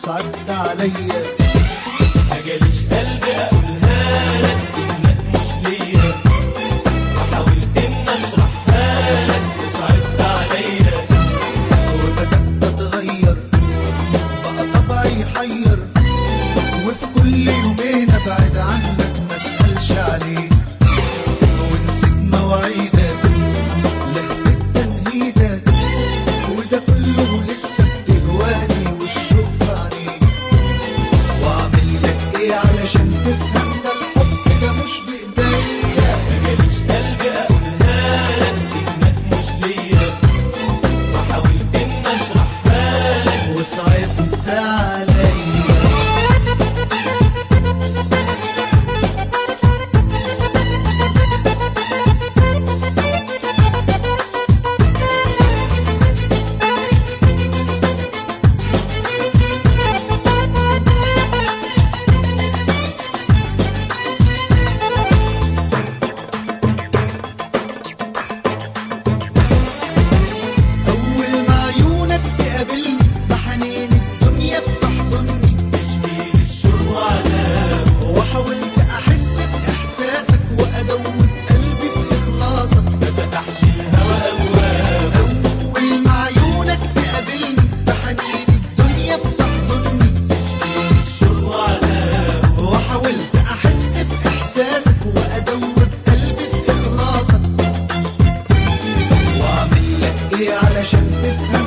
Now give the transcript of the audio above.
وصعبت عليا. ما جاليش قلبي اقولها لك انك مش ليا، وحاولت اني اشرحها لك وصعبت عليا. وبدأت اتغير بقى طبعي يحير، وفي كل يومين ابعد عنك ما اسألش عليك، ونسيت مواعيدك لهفت تنهيدك، وده كله لسه بتهواني والشوق في عينيك. واعمل لك ايه علشان تفهم ده الحب ده مش بايديا. ما جاليش قلبي اقولها لك انك مش ليا، وحاولت اني اشرحها لك وصعبت عليا. أول ما عيونك تقابلني بحنين الدنيا بتحضني، تشكيل الشوق وعذاب، وحاولت أحس بإحساسك وأدوب قلبي في إخلاصك. ما فتحش الهوى ابواب. أول ما عيونك تقابلني بحنين الدنيا بتحضني، تشكيل الشوق وعذاب، وحاولت أحس بإحساسك وأدوب قلبي في إخلاصك. وأعمل لك إيه علشان تفهم